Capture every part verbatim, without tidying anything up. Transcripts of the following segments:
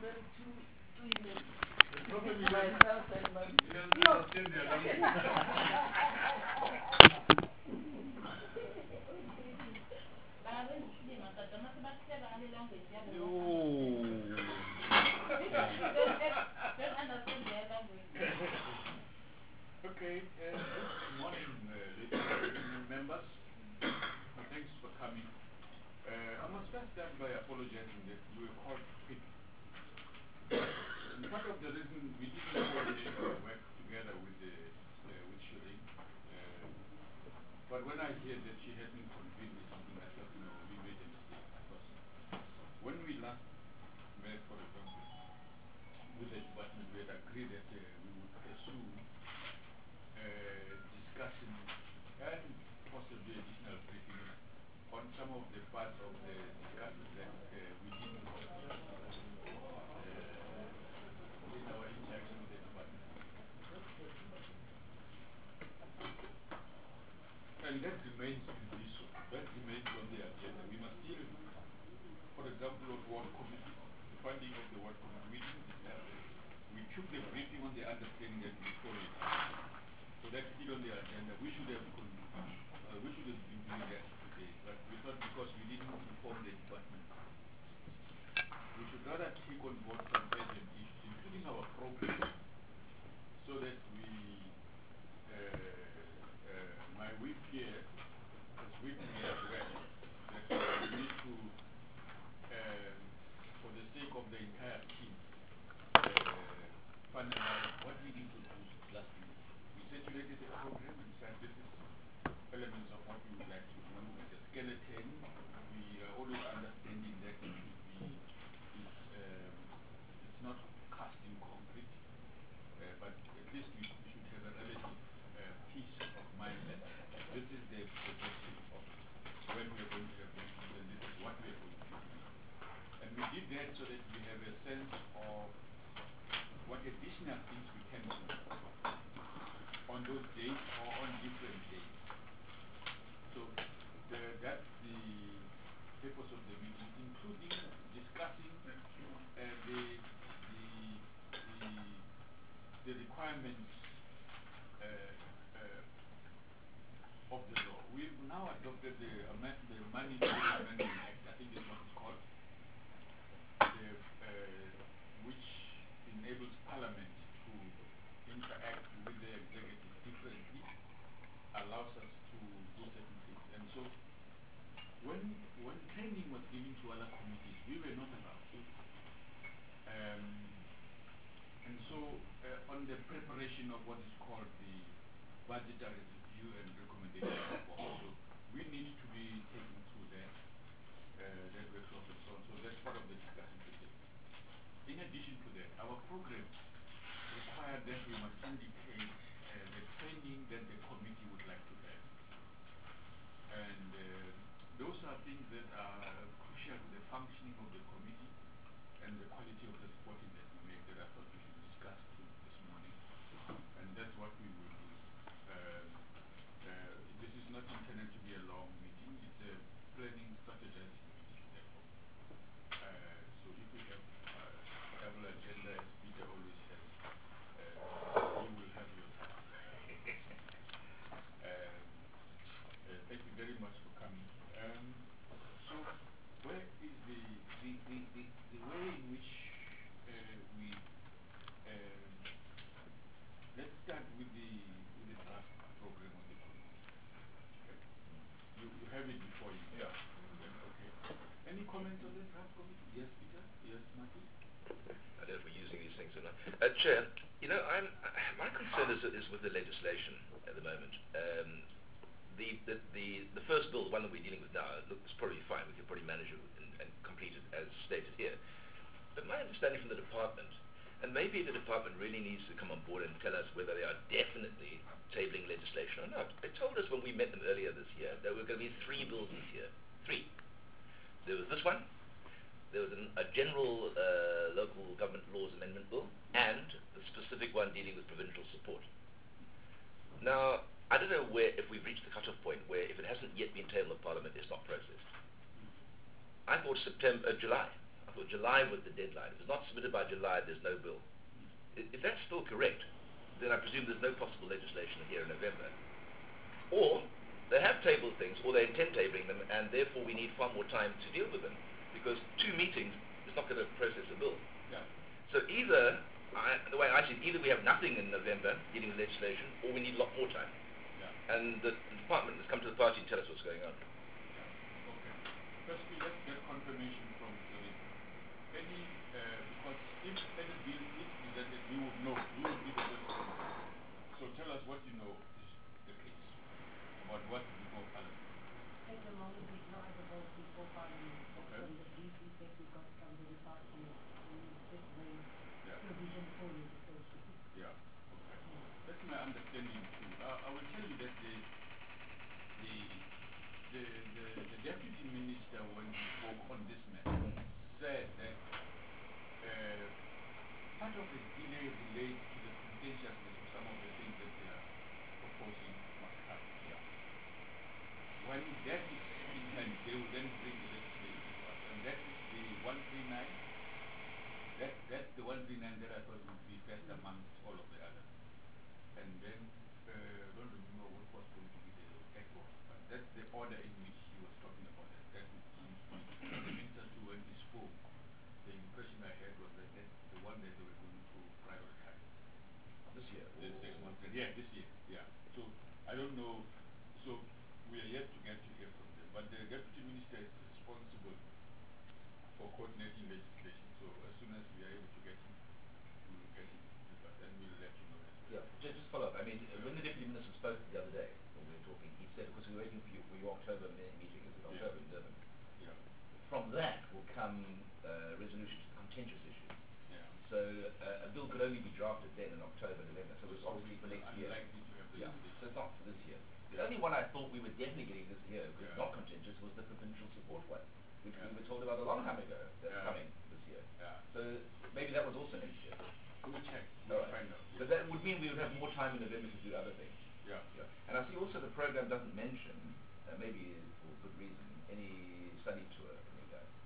very two, two emails. The problem is myself and my... No! Okay, uh, good morning, uh, ladies and members. Thanks for coming. Uh, I must first start by apologizing that we were called quick. And part of the reason we didn't always uh, work together with the uh, with Shireen. Uh, but when I heard that she hadn't convened with something, I thought, no, we made a mistake. Because when we last met, for example, with the department, we had agreed that uh, we would pursue uh, discussion and possibly additional briefing on some of the parts of the discussion that uh, we didn't complete uh, in our interaction with the department. And that remains to be so. That remains on the agenda. We must still, for example, on ward committees, the funding of the ward committee, we didn't discuss that. We took the briefing on the understanding that we follow it. So that's still on the agenda. We should have uh, we should have been doing that today, but we thought because we didn't inform the department, we should rather take on board some urgent issues, including our program, so that we, uh, uh, my whip here has whipped me as well, that we need to, um, for the sake of the entire team, uh, finalize what we need to do last week. We circulated the program and said this is elements of what we would like to do. The skeleton, we are always understanding that it should be, it's, um, it's not cast in concrete, uh, but at least we, we should have a relative uh, peace of mind that this is the projection of when we are going to have meetings and this is what we are going to be doing. And we did that so that we have a sense of what additional things we can do on those days or on different days. So the, that's the purpose of the meeting, including discussing uh, the, the, the, the requirements uh, uh, of the law. We've now adopted the, amend, the Money Amendment Act, I think is what it's called, the, uh, which enables Parliament to interact with the executive differently, allows us to do certain things. And so when when training was given to other committees, we were not allowed. Um, and so uh, on the preparation of what is called the budgetary review and recommendation report, so we need to be taken through that, uh, that workshop and so on. So that's part of the discussion today. In addition to that, our program required that we must indicate uh, the training that the committee would like to have. And uh, those are things that are crucial to the functioning of the committee and the quality of the reporting that we make that I thought we should discuss this morning. And that's what we will do. Um, uh, this is not intended to be a long meeting. It's a planning, strategizing meeting, therefore. Uh, so if we have uh, double agenda, as Peter always says, uh, you will have your time. um, uh, thank you very much for coming. Um, so, where is the the, the, the, the way in which uh, we um, let's start with the with the draft program on the committee. Okay. You you have it before you. Yeah. Yeah. Okay. Any comments on the draft committee? Yes, Peter. Yes, Martin. I don't know if we're using these things or not. Uh, Chair, you know, I'm, my concern is, is with the legislation at the moment. Um, the, the, the, the first bill, the one that we're dealing with now, looks probably fine. We could probably manage it and, and complete it as stated here. But my understanding from the department, and maybe the department really needs to come on board and tell us whether they are definitely tabling legislation or not. They told us when we met them earlier this year there were going to be three bills this year. Three. There was this one. There was an, a general uh, local government laws amendment bill and the specific one dealing with provincial support. Now, I don't know where, if we've reached the cut-off point where if it hasn't yet been tabled in Parliament, it's not processed. I thought September, uh, July. I well, July was the deadline. If it's not submitted by July, there's no bill. I- If that's still correct, then I presume there's no possible legislation here in November. Or they have tabled things, or they intend tabling them, and therefore we need far more time to deal with them, because two meetings is not going to process a bill. Yeah. So either, I, the way I see it, either we have nothing in November dealing with legislation, or we need a lot more time. Yeah. And the, the department has come to the party and tell us what's going on. Yeah. Okay. Firstly, let's get confirmation from Zurich. Any, uh, because if any bill is presented, we would know. We would be the first to know. So tell us what you know is the case about what is before Parliament. At the moment, it's not about before Parliament. Okay. From the brief feedback we got from the department, we just raised Yeah. provision for legislation. Yeah. Okay. That's my understanding too. Uh, I will tell you that the the the, the, the deputy minister, when he spoke on this matter, said that uh, part of the delay relates to the contentiousness of some of the things that they are proposing must happen. Yeah. When that is in hand, they will then bring the legislation to us, and that is the one three nine. That that's the one three nine that I thought would be best amongst all of the others. And then uh, I don't remember what was going to be the exact one, but that's the order in which he was talking about it. That would seem to be the minister to when he spoke. The impression I had was that that's the one that they were going to prioritize. This year. The six months. Yeah, this year. Yeah. So I don't know. So we are yet to get to hear from them. But the deputy minister is responsible for coordinating legislation. So as soon as we are able to get him, we will get him with us, and we'll let you know as well. Yeah, just, just follow up. I mean, uh, when the deputy minister spoke the other day, when we were talking, he said, because we were waiting for, you, for your October me- meeting, is it October in Durban? Yeah. From that will come uh, resolution to the contentious issues. Yeah. So uh, a bill could only be drafted then in October, November. So it's obviously for next year. Unlikely to have the Yeah. legislation. So it's not for this year. The Yeah. only one I thought we were definitely getting this year, because it's Yeah. not contentious, was the provincial support one, which Yeah. we were told about a long time ago that's Yeah. coming this year. Yeah. So maybe that was also next year. We'll check. All We'll right. find out. But that would mean we would have more time in November to do other things. Yeah. Yeah. And I see also the program doesn't mention, uh, maybe for good reason, any study tour from you guys.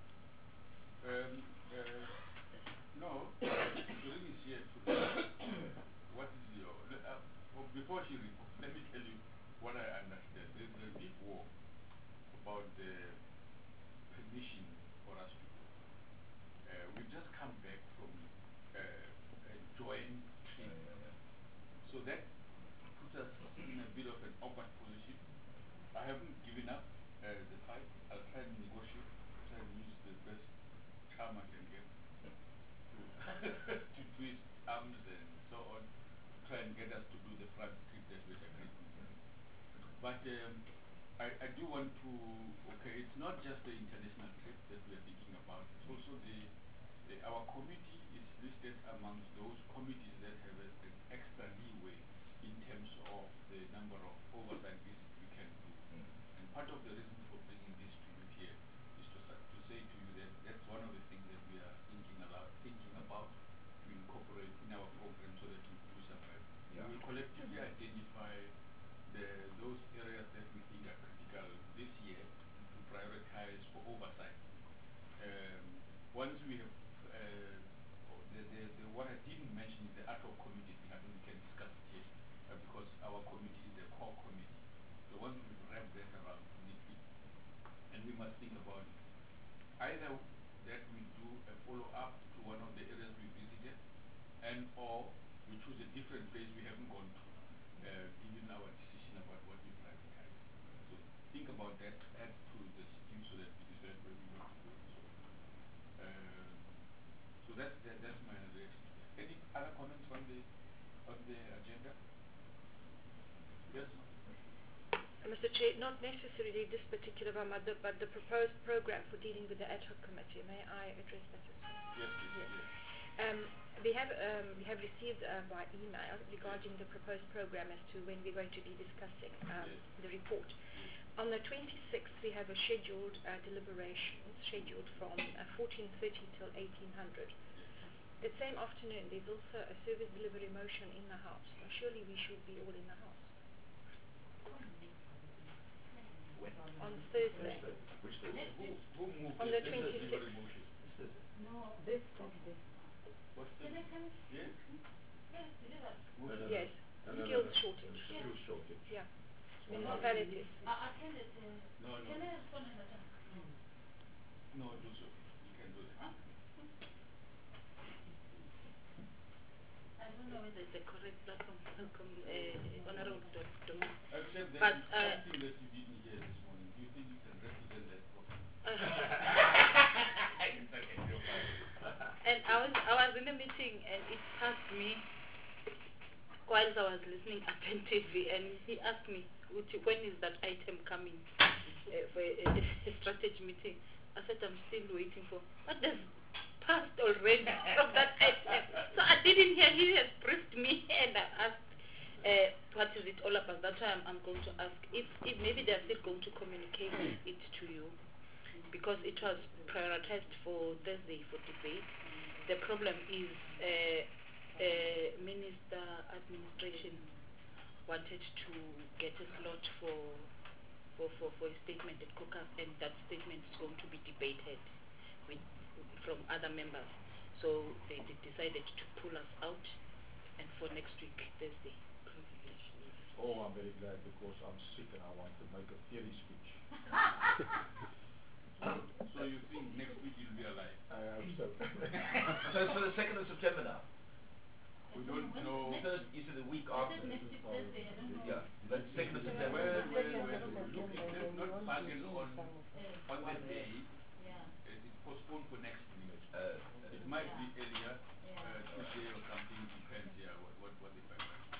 Um, uh, no, Surin is here to what is your, uh, well, before she reports, let me tell you what I understand. There's a big war about the permission for us to go. Uh, we've just come back from uh, a joint trip. Yeah, yeah, yeah. So that puts us in a bit of an awkward position. I haven't given up uh, the fight. I'll try and negotiate, try and use the best charm I can get to, to twist arms and so on, to try and get us to do the front trip that we agreed. But um, I, I do want to, okay, it's not just the international trip that we are thinking about, it's also the, the our committee is listed amongst those committees that have a, an extra leeway in terms of the number of oversight visits we can do. Mm. And part of the reason for bringing this to you here is to, sa- to say to you that that's one of the things that we are thinking about, thinking about to incorporate in our program so that we do survive. Yeah. We will collectively identify the, those areas that we think are critical this year to prioritize for oversight. Um, once we have, uh, oh, the, the, the, what I didn't mention is the ad hoc committee thing. I think we can discuss it here uh, because our committee is the core committee. So once we wrap that around neatly, and we must think about it. Either that we do a follow-up to one of the areas we visited, and or we choose a different place we haven't gone to, uh, given our decision about what we prioritize. So think about that, add to the scheme so that we decide where we want to go. So, um, so that's that, that's my reaction to that. Any other comments on the on the agenda? Yes. Mister Chair, not necessarily this particular one, but the, but the proposed program for dealing with the ad hoc committee. May I address that as well? Yes, please. Yes. Yes. Um, we have um, we have received uh, by email regarding the proposed program as to when we're going to be discussing um, Yes. the report. Yes. On the twenty-sixth, we have a scheduled uh, deliberations scheduled from uh, fourteen thirty till eighteen hundred. That same afternoon, there's also a service delivery motion in the House. Now, surely we should be all in the House. When? On Thursday. Which Thursday? Who, who moved On the the service twenty-sixth. delivery motion? This Thursday. No, this Thursday. What's the? Can I come? Yes? Yes, deliver. No, no, no. Yes, No, no, no, skills no. shortage. Skills shortage. Yeah, Well, municipalities. I attended. Uh, No, no. Can I respond another time? No, do so. You can do that. Huh? I don't know whether it's the correct platform, uh, Honorable Doctor Except that But, it's uh, something that you didn't hear this morning. Do you think you can represent that properly? It's like a joke. And I was I was in a meeting and it passed me whilst I was listening attentively, and he asked me, "Which, when is that item coming uh, for a, a, a strategy meeting?" I said, "I'm still waiting for." What does passed already from that item? So I didn't hear. He has briefed me, and I asked, uh, "What is it all about?" That's why I'm, I'm going to ask if, if maybe they're still going to communicate it to you, because it was prioritized for Thursday for debate. The problem is uh, uh, Minister Administration wanted to get a slot for, for, for, for a statement at caucus, and that statement is going to be debated with, from other members. So they, they decided to pull us out, and for next week, Thursday. Oh, I'm very glad because I'm sick and I want to make a theory speech. So you think next week you'll be alive? I hope so. So it's for the second of September now. We don't know. First, you said the week I after. said next week Thursday, I don't know. Yeah, but second of September. Well, well, Second well, of look, if there's not September, bargain you want on, to see Uh, on the day, yeah, uh, it's postponed for next week. Uh, It might Yeah. be earlier, Yeah. uh, Tuesday or something, depends, yeah, what, what, what they find out.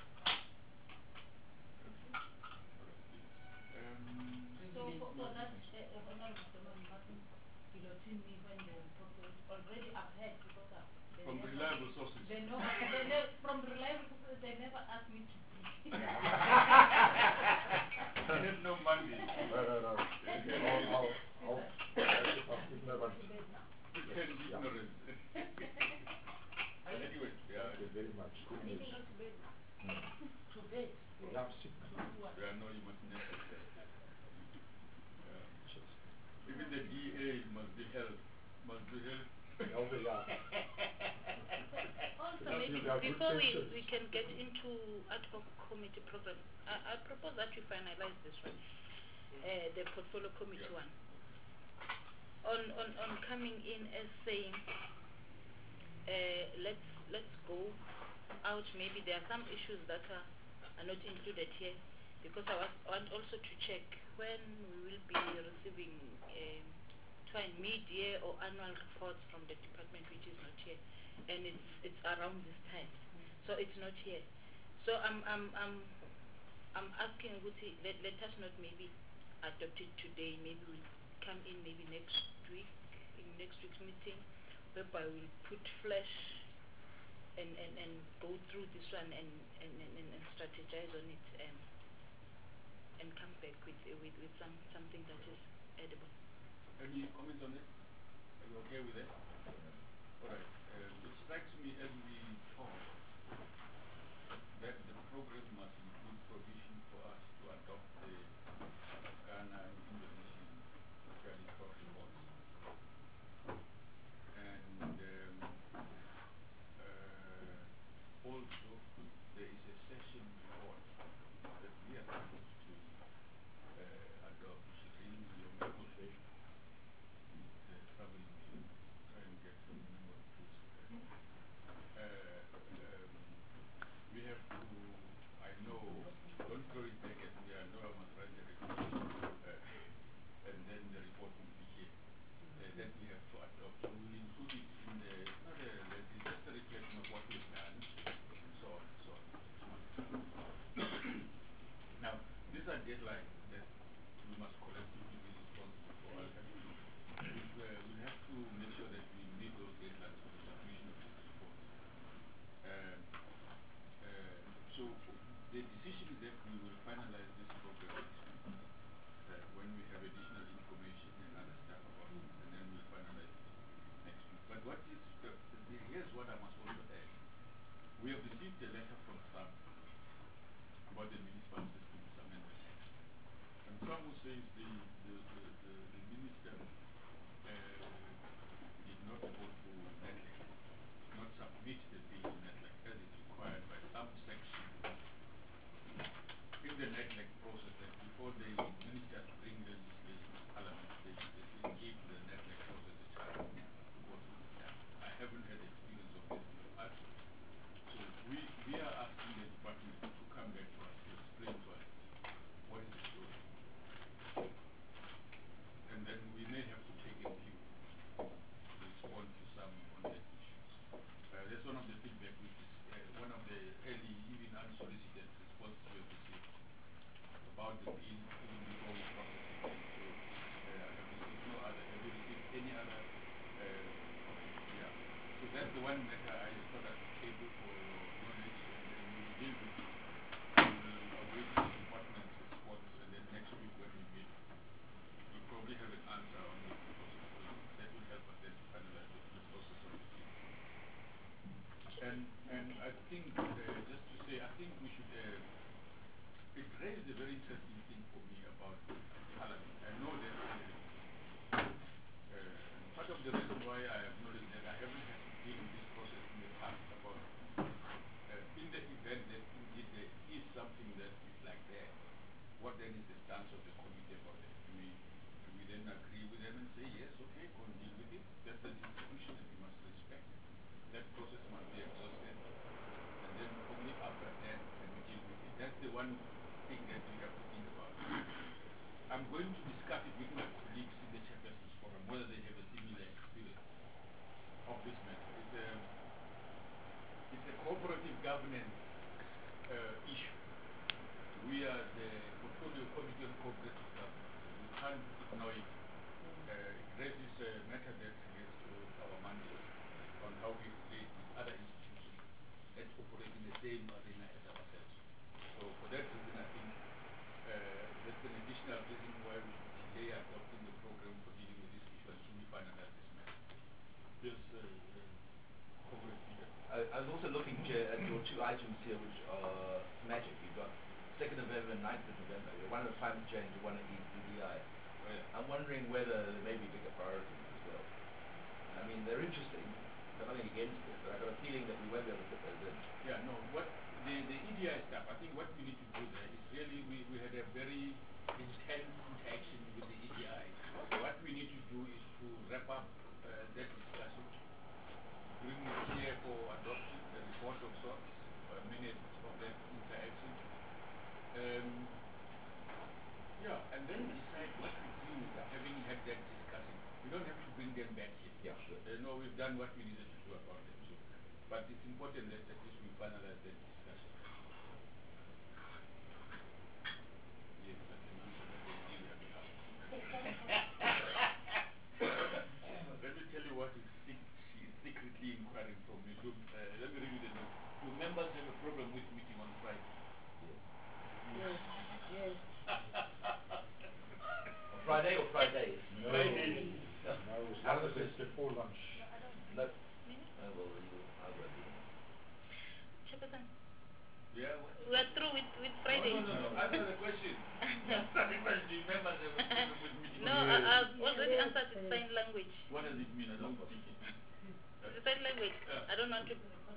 Um, so for, for that, uh, uh, Honorable Thomas Martin guillotined me when the report was already I've heard, because uh, they from never, reliable sources. they know, they ne- from reliable sources, they never asked me to brief. There's no Monday. No, no, no. I'll, I'll, I'll, I'll keep my one. Pretend ignorance. Anyway, yeah, Thank you very much. Good news. Anything else to bed now? Mm. To bed. Yeah, I'm sick. To do what? yeah, no, you must never. Yeah. Just Even the D A must be held, must be held. over here. Also, Because maybe you got good before we, pensions. we can get into ad hoc committee program, I, I propose that we finalize this one, uh, the portfolio committee Yeah. one. On, on, on coming in as saying, uh, let's let's go out. Maybe there are some issues that are, are not included here, because I was, want also to check when we will be receiving um, trying mid-year or annual reports from the department, which is not here, and it's it's around this time, so it's not here. So I'm I'm I'm I'm asking Guti, let let us not maybe adopt it today. Maybe we'll come in maybe next week, in next week's meeting, whereby we'll put flesh and, and, and go through this one and, and, and, and and strategize on it, and and come back with with, with some something that is edible. Any comments on it? Are you okay with that? All right. Um, it strikes me as we talk that the program must include provision for us to adopt the Ghana and Indonesian credit card reports. And um, uh, also there is a session report that we are supposed to uh, adopt. Shireen, your memo is uh, troubling me. Try and get your memo, please. Uh, um, we have to, I know, don't throw it back at me, I know I must write the report, uh, and then the report will be here. Uh, that we have to adopt. So we'll include it in the, not a, it's just a reflection of what we've done, and so on, so on. Now, these are deadlines that we must collectively be responsible for. I'll have to, we've, uh, we'll have to make sure that we meet those deadlines for the submission of these reports. Um, uh, so the decision is that we will finalize this program next week, uh, when we have additional information and other stuff about it, and then we'll finalize it next week. But what is, the, the, here's what I must also add. We have received a letter from SAM about the Municipal Systems Amendment Act. And SAM who says the, the, the, the, the minister uh, did not go through the one that I thought I could table for your knowledge, and then we will deal with it. We'll await the department's response, and then next week when we meet, we'll probably have an answer on the process. So that will help us then to finalize the, the process of the team. And and I think, uh, just to say, I think we should, uh, it raised a very interesting thing for me about Parliament. I know that uh, uh, part of the reason why I acknowledge that I haven't had to deal with this process in the past about, uh, in the event that indeed there is something that is like that, what then is the stance of the committee about it? Do we, do we then agree with them and say, yes, okay, go and deal with it? That's an institution that we must respect. That process must be exhausted. And then only after that can we deal with it. That's the one thing that we have to think about. I'm going to discuss it with my colleagues in the Chairpersons Forum, whether they have a similar experience of this matter. It's a, it's a cooperative governance uh, issue. We are the Portfolio Committee on Cooperative Governance. We can't ignore it. Uh, it raises a matter that relates to our mandate on how we relate with other institutions that operate in the same arena as ourselves. So for that reason, I think uh, that's an additional reason why we should delay adopting the program for dealing with this issue until we finalize this matter. Yes, uh, uh, Comrade Peter. I, I was also looking, Chair, at your two items here, which are magic. You've got second of November and ninth of November. One on climate change and one on E D I. Oh, yeah. I'm wondering whether there may be bigger priorities as well. I mean, they're interesting. Got nothing against it, but I've got a feeling that we won't be able to put those in. Yeah, no, what the, the E D I stuff, I think what we need to do there is really, we, we had a very intense interaction with the E D I. So what we need to do is to wrap up uh, that discussion, bring it here for adoption, the report of sorts, a minute of that interaction. Um, yeah, and then decide what we do having had that discussion. We don't have to bring them back here. Yeah, sure. Uh, no, we've done what we needed to do about them. So, but it's important that at least we finalize that discussion. Yes, I can answer that on their behalf. Let me tell you what is sec she is secretly inquiring from me. Look, uh, let me read you the note. Do members have a problem with meeting on Friday? Yes, yes. On Friday or Fridays? No, Friday. no, it's Out of the Saturday question. before lunch. No. Oh, well, you, I won't be. Chairperson, Yeah, what? we are through with, with Friday. No, no, no, no. Answer the question. Answer the question. Do members have a problem with meeting No, on I, Friday? I've already answered with sign language. What does it mean? I don't speak it. The sign language. Yeah. I don't want to.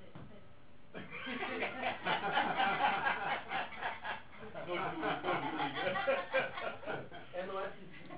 Don't do it, don't do it. And what?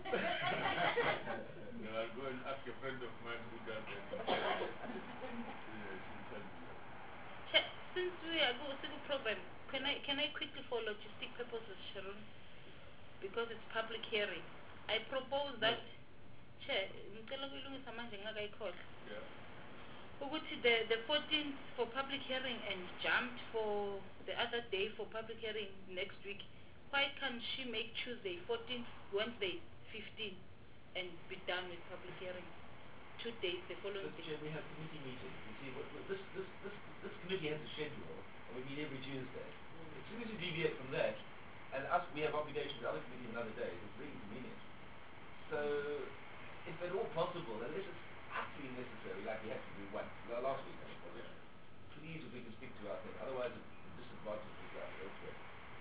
No, I'll go and ask a friend of mine who does that. Yeah, she'll tell me. Che- Since we are going to the program, can I can I quickly for logistic purposes, Sharon? Because it's public hearing. I propose that, Che, ngicela ukuyilungisa manje ngingakayikhohlwa. Yeah. Ukuthi the the fourteenth for public hearing and jumped for the other day for public hearing next week. Why can't she make Tuesday fourteenth, Wednesday fifteenth, and be done with public hearing? Two days the following But, day. Chair, we have committee meetings. You see, what, what, this, this, this, this committee has a schedule, and we meet every Tuesday. As soon as you deviate from that, and us, we have obligations to other committees on other days, it's very inconvenient. So, if at all possible, unless it's absolutely necessary, like we had to do one la- last week, I think, was it? Please, if we can stick to our thing. Otherwise, it disadvantages us elsewhere.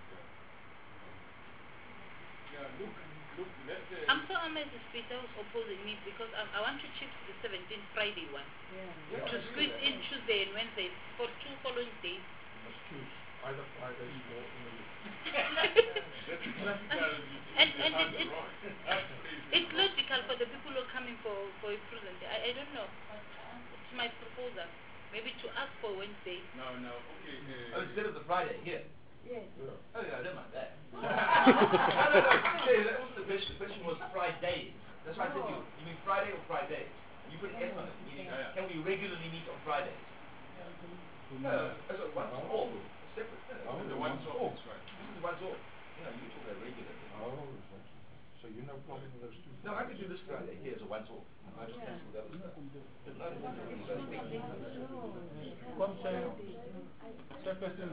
Yeah, look, look, let's uh, I'm so amazed if Peter was opposing me because I, I want to shift to the seventeenth Friday one. Yeah. Yeah, To I agree squeeze with in that. Tuesday and Wednesday for two following days. You must choose either Fridays or in the week. that's classical. And, and it, That's it, wrong. That's crazy. it's logical for the people who are coming for, for a present. I, I don't know. It's my proposal. Maybe to ask for Wednesday. No, no, okay. Uh, Oh, instead of the Friday, here. Yes. Yeah. Oh, yeah, I don't mind that. no, no, no, Chair, that wasn't the question. The question was Fridays. That's why I said you, you mean Friday or Fridays? And you put an S on it, meaning, Yeah, yeah. can we regularly meet on Fridays? No, that's what once off. Separate. No, Oh, the the ones ones off, off. that's right. this is once off. You know, you talk about regularly. Oh, exactly. So So you no problem with those two? No, I could do this Friday here as a once-off. I just cancel the other stuff. But not in the bloody big thing. Come, Chair. Chairperson,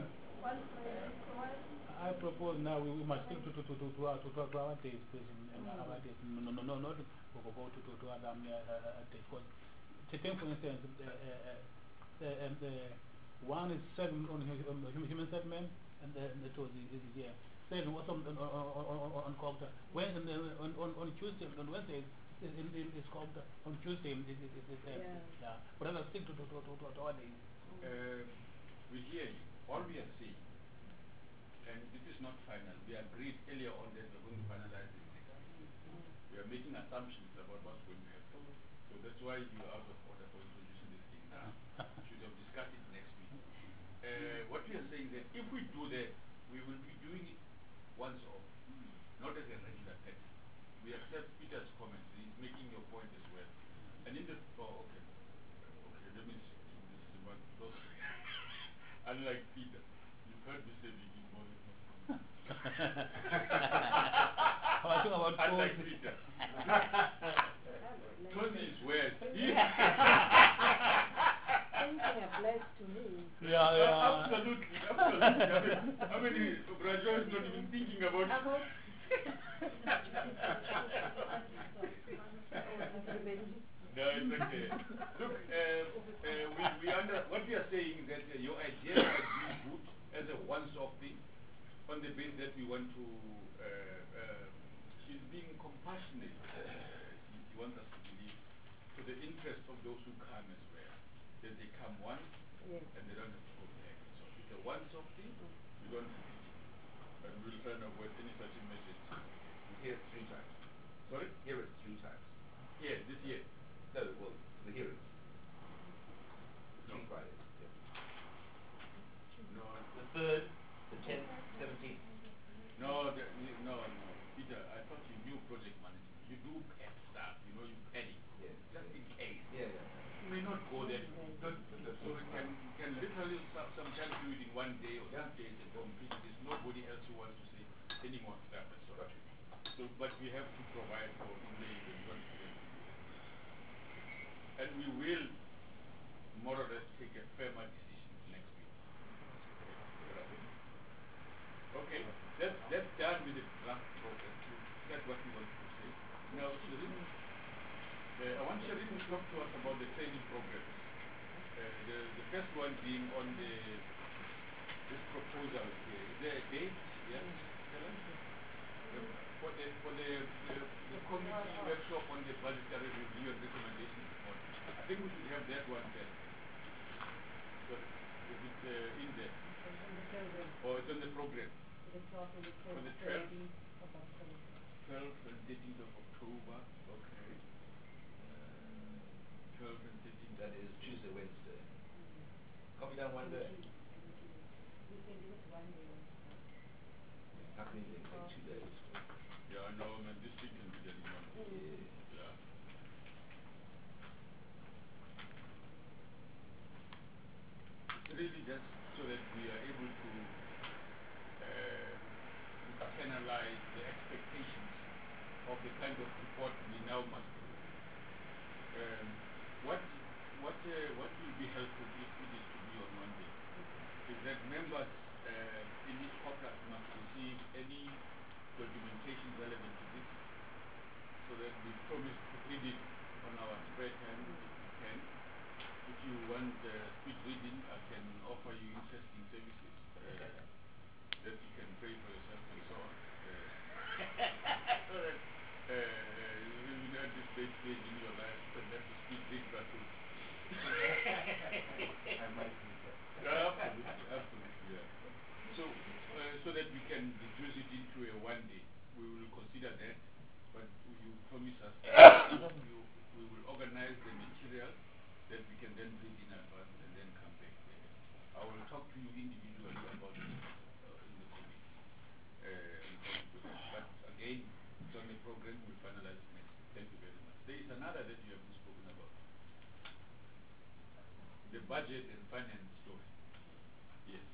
I propose now we, we must stick to to to to to our to, to, to our days, please, and and our days. No, no, no, not go go to to to other um, uh, uh, days. Because taking for instance, uh, uh, uh, and uh, one is seven on hu- um, human human settlement, and the and the two is is here. Seven was on on on on on Cogda. When on on on Tuesday on Wednesday is in in is Cogda. On Tuesday is is is is uh, yeah. But let us stick to to to to to our days. Uh, we hear you. All we are saying, and this is not final, we agreed earlier on that we're going to finalize this next week. We are making assumptions about what's going to happen. So that's why you are out of order for introducing this thing now. We should have discussed it next week. Uh, what we are saying that if we do that, we will be doing it once off, not as a regular text. We accept Peter's comments. He's making your point as well. And in the, oh, okay. Okay, let me see. This is about those. Unlike Peter, you've heard me say we give more than one. I think about Unlike four. Peter. Tony is weird. Thinking applies to me. Yeah, yeah. Absolutely, absolutely. I mean, how many Brajo is not even thinking about it? About No, it's okay. Look, uh, uh, we, we under, what we are saying is that uh, your idea has been good as a once-off thing on the basis that we want to, uh, uh, she's being compassionate. Uh, she, she wants us to believe to the interest of those who come as well, that they come once yes. and they don't have to go back. So it's a once-off thing, we don't repeat it. And we'll try and avoid any such message. We hear it three times. Sorry? Hear it three times. Here, this year. No, well, the hearings. No. Three Fridays. Yeah. No, The third, the tenth, seventeenth. no, the, no, no. Peter, I thought you knew project management. You do pad stuff, you know, you pad it. Yeah. Just in case. Yeah, yeah. You may not go there. But, so we can, we can literally some, sometimes do it in one day or Yeah. two days and complete. There's nobody else who wants to say any more stuff and so on. Got you. So, but we have to provide for in the event we want to do it. And we will more or less take a firmer decision next week. Okay, that's, that's done with the draft program. That's what we want to say. Now, Shirin, uh, I want Shirin to talk to us about the training programs. Uh, the, the first one being on the this proposal here. Is there a date? Yes, Helen? Uh, for the, for the, the, the committee workshop on the budgetary review and recommendations report. I think we should have that one first. So, is it uh, in there? Or it's on the program? For the twelfth? twelfth and thirteenth of October. Okay. Uh, twelfth and thirteenth. That is Tuesday, Wednesday. Copy down one day. How can you take two days? Yeah, no, man, this thing can be done in one day. Yeah. Yeah. It's really just so that we are able to uh, internalize the expectations of the kind of report we now must do. Um, what what uh, what will be helpful if it is to be on Monday is that members uh, in each corpus must receive any documentation relevant to this, so that we promise to read it on our spare time if we can. If you want uh, speed reading, I can offer you interesting services uh, that you can pay for yourself and so on. Uh, so that uh, you will not this big stage in your life, but that's a speed read battle. I might do that. Yeah, absolutely, absolutely, yeah. So, uh, so that we can reduce it into a one day, we will consider that, but you promise us that you, we will organize the material that we can then read in advance and then come back there. I will talk to you individually about it uh, in the committee. Uh, and come to that. But again, it's on the program, we'll finalize it next. Thank you very much. There is another that you haven't spoken about. The budget and finance story. Yes.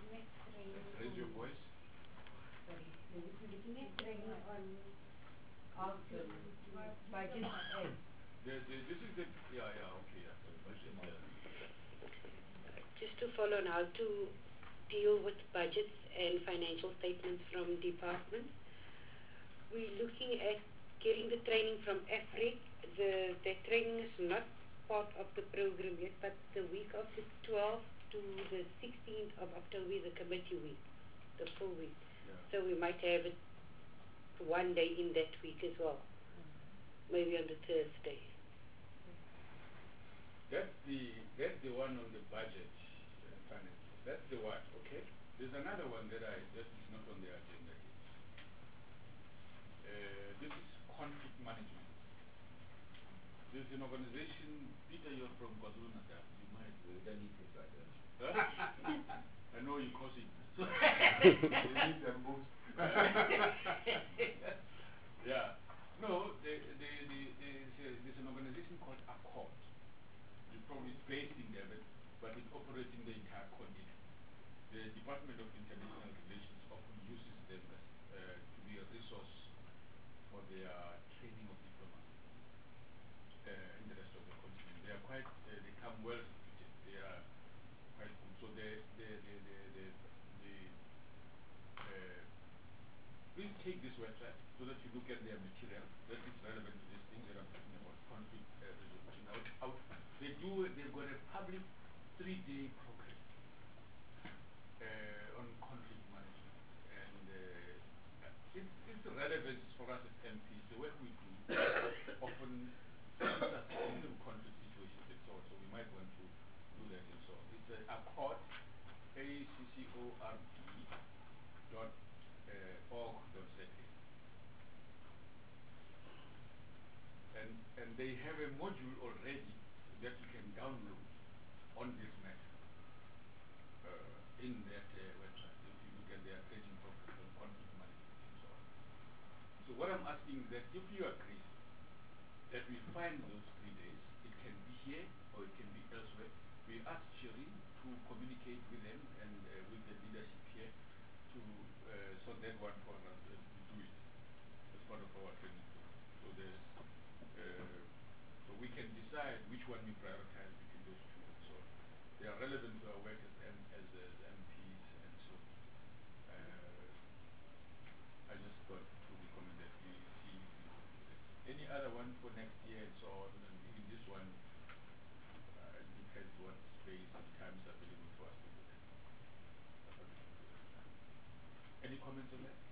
Raise your voice. Sorry, we're looking at training on of the budget and The, the, this is the, yeah, yeah, okay, yeah. The budget, yeah. Just to follow on how to deal with budgets and financial statements from departments. We're looking at getting the training from AFRIC. The, the training is not part of the program yet, but the week of the twelfth to the sixteenth of October is a committee week, the full week. Yeah. So we might have it one day in that week as well, maybe on the Thursday. That's the, that's the one on the budget uh, finance. That's the one, okay? There's another one that I, that is not on the agenda here. Uh, this is conflict management. There's an organization, Peter, you're from KwaZulu-Natal. You might. We don't need things like that. Huh? I know you cause it. You need them most. Yeah. No, the, the, the, there's, a, there's an organization called Accord. It's probably based in there, but, but it operates in the entire continent. The Department of International Relations often uses them as, uh, to be a resource for their training of diplomats uh, in the rest of the continent. They are quite, uh, they come well reputed. They are quite good. So they, they, they, they, they, they uh, please take this website so that you look at their material that is relevant to this thing that I'm talking about, conflict uh, resolution. Out, out. They do, they've got a public three-day program uh, on conflict management. And uh, it's, it's relevant for us as M Ps. The work we do often puts us into conflict situations and so on. So we might want to do that and so on. It's uh, Accord, A C C O R D dot uh, org dot Z A. And, and they have a module already that you can download on this matter uh, in that uh, website. If you look at their training program on conflict management and so on. So what I'm asking is that if you agree that we find those three days, it can be here or it can be elsewhere. We ask Shireen to communicate with them and uh, with the leadership here to uh, sort that one for us and to do it as part of our training program. So there's, uh, so we can decide which one we prioritize between those two. So they are relevant to our work as, M, as, as M Ps and so. Uh, I just thought to recommend that we see if we can do that. Any other one for next year and so on, and even this one, uh, it depends what space and time is available for us to do that. Any comments on that?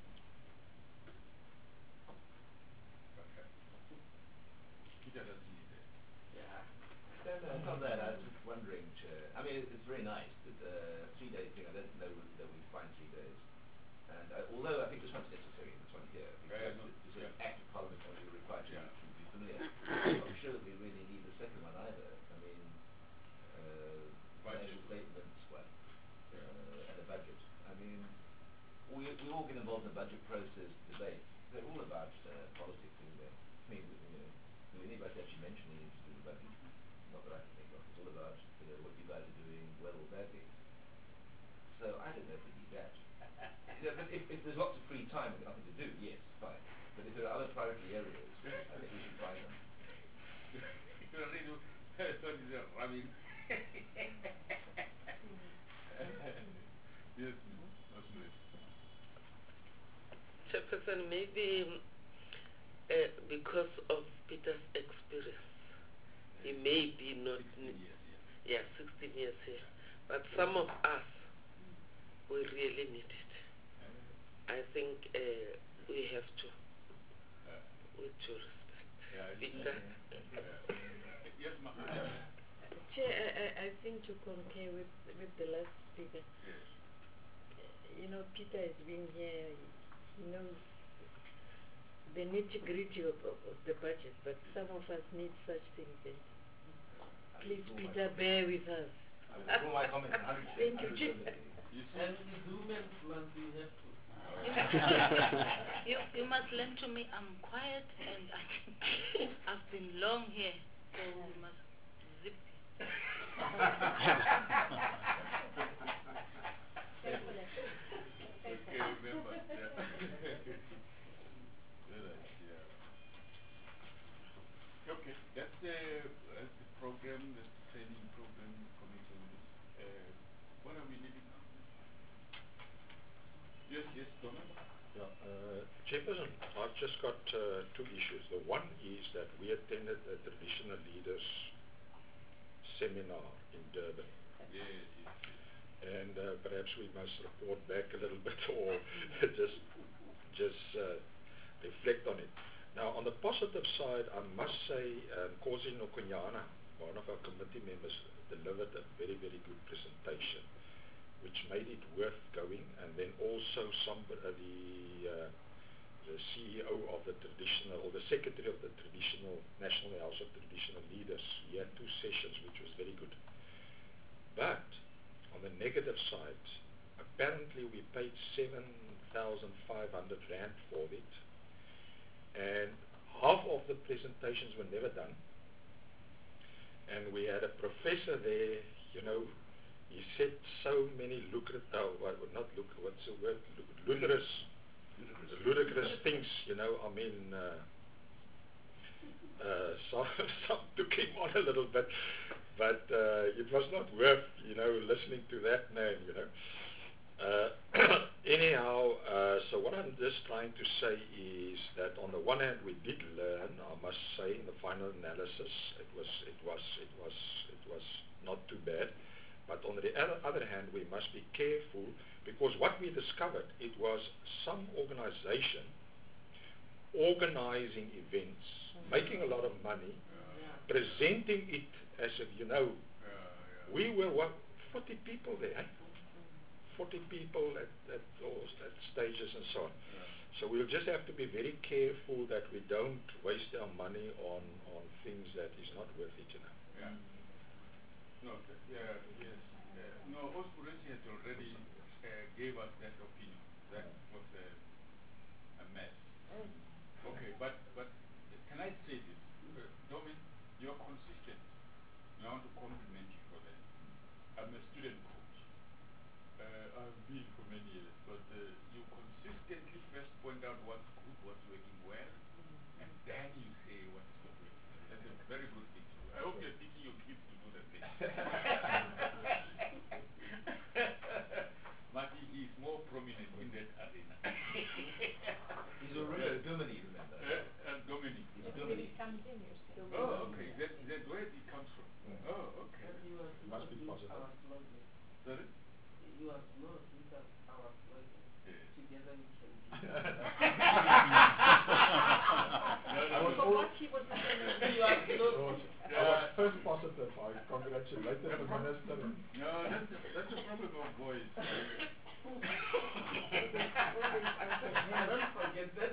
Okay. Peter doesn't need that. Yeah. No, no, it's not that. I was just wondering, Chair. I mean, it's very nice that uh, three-day thing. I don't know that we find three days. And uh, although I think this one's necessary, this one here, because Yeah, no, it's an yeah. act of Parliament and we're required to, Yeah. to be familiar. I'm not sure that we really need the second one either. I mean, uh, Budget. financial statements, what, uh, and a budget. I mean, we we all get involved in the budget process, debate. They're all about uh, politics, isn't they? I mean, you know, do anybody actually mention anything to do with the budget? Not that I can think of. It's all about you know what you guys are doing well or badly. So I don't know if we need that. You know, but if, if there's lots of free time and nothing to do, yes, fine. But if there are other priority areas, I think we should find them. You're really, what is that, rubbing? Yes, that's nice. Chairperson, maybe um, uh, because of Peter's experience, he may be not, sixteen years, yeah, sixteen years here, but some of us, we really need it. I think uh, we have to, yeah. with due respect. Yeah, it's- Peter, Yeah. Yes, ma. Chair, I, I, I think to concur with, with the last speaker, Yes. you know, Peter has been here, he knows the nitty-gritty of, of, of the budget, but some of us need such things. And please, Peter, bear with us. I withdraw my comment. one hundred percent. Thank you, Chair. You see, And the women's month we have to. you, you must lend to me. I'm quiet and I think I've been long here, so we must zip. okay, remember. Yeah. Good idea. Chairperson, I've just got uh, two issues. The one is that we attended a traditional leaders seminar in Durban. Yes, yes. And uh, perhaps we must report back a little bit or just just uh, reflect on it. Now, on the positive side, I must say um, Kosi Nokonyana, one of our committee members, delivered a very, very good presentation, which made it worth going. And then also somebody, uh, the, uh, the C E O of the traditional, or the secretary of the traditional, National House of Traditional Leaders, he had two sessions, which was very good. But on the negative side, apparently we paid seven thousand five hundred rand for it, and half of the presentations were never done. And we had a professor there, you know, he said so many lucrative, uh, well, not lucrative, what's the word, ludicrous, ludicrous, ludicrous things, you know, I mean, uh, uh, some, some took him on a little bit, but uh, it was not worth, you know, listening to that man, you know. Uh, anyhow, uh, so what I'm just trying to say is that on the one hand we did learn, I must say, in the final analysis, it was, it was, it was, it was not too bad. But on the other, other hand, we must be careful, because what we discovered, it was some organization organizing events, making a lot of money, Yeah. presenting it as if, you know, Yeah, yeah. we were what, forty people there, eh? forty people at, at those at stages and so on. Yeah. So we'll just have to be very careful that we don't waste our money on, on things that is not worth it, you know. Yeah. No, th- yeah, yes. Uh, no, Ospurensi has already uh, gave us that opinion. That was a, a mess. Okay, but but can I say this? Uh, Domin, you're consistent. I want to compliment you for that. I'm a student coach. Uh, I've been for many years, but uh, you consistently first point out what's good, what's working well, and then you say what's not working. That's a very good thing to do. I hope you're teaching your kids to do the same. Marty is more prominent in that arena. He's a real Dominic, remember? Uh, uh, Dominic. When it comes in, you say. Oh, okay. That, that's where it comes from. Oh, okay. Must be positive. Sorry? You are close with our slogan. Yes. Together we can do No, I no, no. forgot he was not going to You are close. I was first positive. I congratulated the minister. No, that's the, that's the problem of boys. Don't forget that.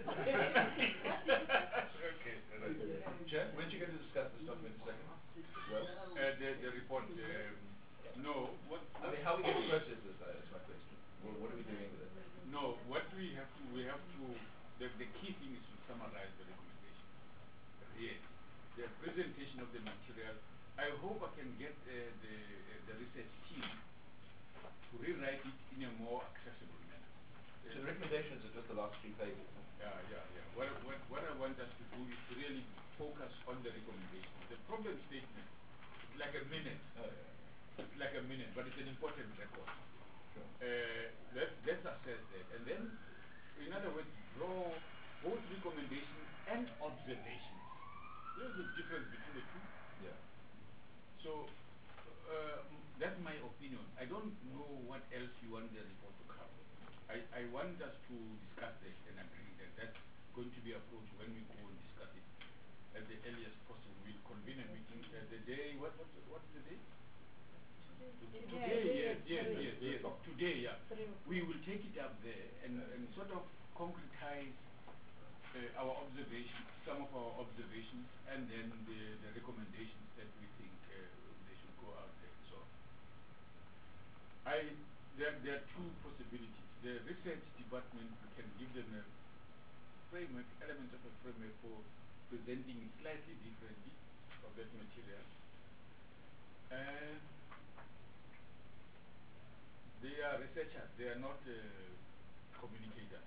Okay. Chair, weren't you going to discuss this document a second? Well, Uh, the, the report, um, no, what, I mean, how are we going to process this, though, is my question. Well, what are we doing with it? no, what we have to, we have to, the, the key thing is to summarize the recommendation. Yes, the presentation of the material. I hope I can get uh, the, uh, the research team to rewrite it in a more accessible manner. So the recommendations are just the last three pages. Yeah, yeah, yeah. What, what, what I want us to do is to really focus on the recommendation. The problem statement is like a minute. Oh, yeah. It's like a minute, but it's an important record. Sure. Uh, let, let's assess that. And then, in other words, draw both recommendations and observations. There's a difference between the two. Yeah. So, uh, that's my opinion. I don't know what else you want the report to cover. I, I want us to discuss this and agree that that's going to be approached when we go and discuss it at the earliest possible. We'll convene a meeting uh, the day, what, what, what's the day? Today. Today, yes, yes, Today. yes, yes. Today, yeah. Three We will take it up there and, and sort of concretize uh, our observations, some of our observations, and then the, the recommendations that we think uh, they should go out there. So, I there, there are two possibilities. The research department, we can give them a framework, elements of a framework for presenting it slightly differently of that material. And they are researchers, they are not uh, communicators.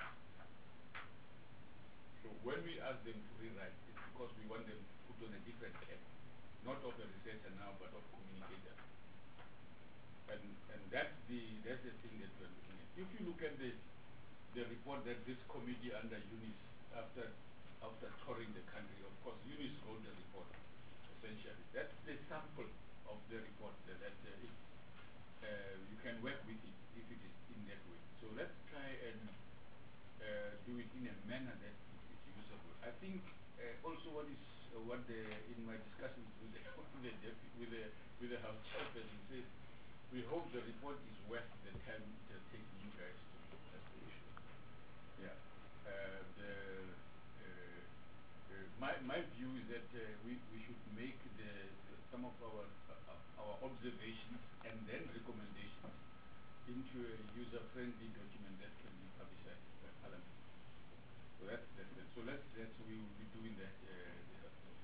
So when we ask them to rewrite, it's because we want them to put on a different cap, not of a researcher now, but of communicator. And and that's the that's the thing that we're looking at. If you look at the the report that this committee under UNIS, after after touring the country, of course, UNIS wrote the report, essentially. That's the sample of the report, that, that uh, it, uh, you can work with it if it is in that way. So let's try and uh, do it in a manner that is, is usable. I think uh, also what is uh, what the, in my discussions with the with the, depu- with the with the House Chairperson said, we hope the report is worth the time it has taken you guys to do. That's the issue. Yeah. Uh, the, uh, uh, my my view is that uh, we we should make the, the some of our uh, our observations and then recommendations into a user-friendly document that can be publicized by Parliament. So that's that's that. So let's that's we will be doing that uh, this afternoon.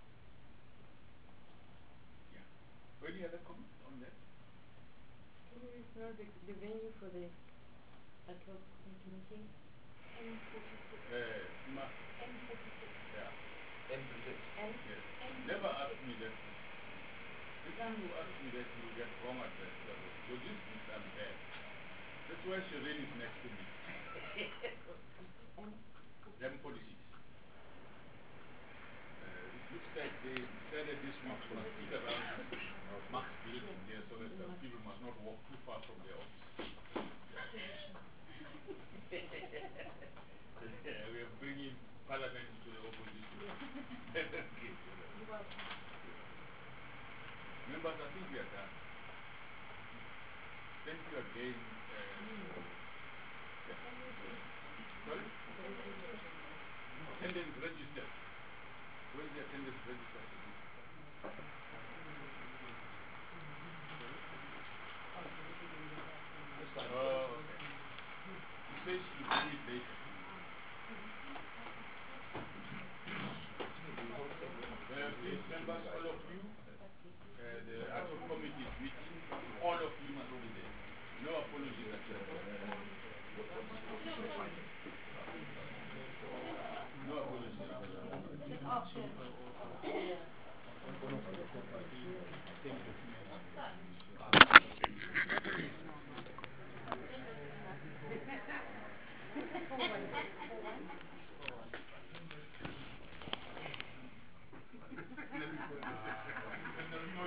Yeah. Any other comments on that? Can you know the, the venue for the ad hoc committee meeting? M forty-six. Uh, ma- M forty-six. yeah. M forty-six. M. Yes. M Never forty-six. ask me that. If you ask me that, you get wrong address. Logistics, I'm bad. That's why Shireen is next to me. M. M forty-six. Uh, it looks like they decided this week to must sit around Max building there so that uh, people must not walk too far from their office. Yeah, we are bringing Parliament to the opposition. Okay. You're welcome. Members, I think we are done. Thank you again. Uh, yeah. Sorry? Attendance register. Where is the attendance register? Oh, okay. He says he'll do it later. Uh, please, members, all of you, uh, the ad hoc committee is meeting. All of you must be there. No apologies accepted. No apologies.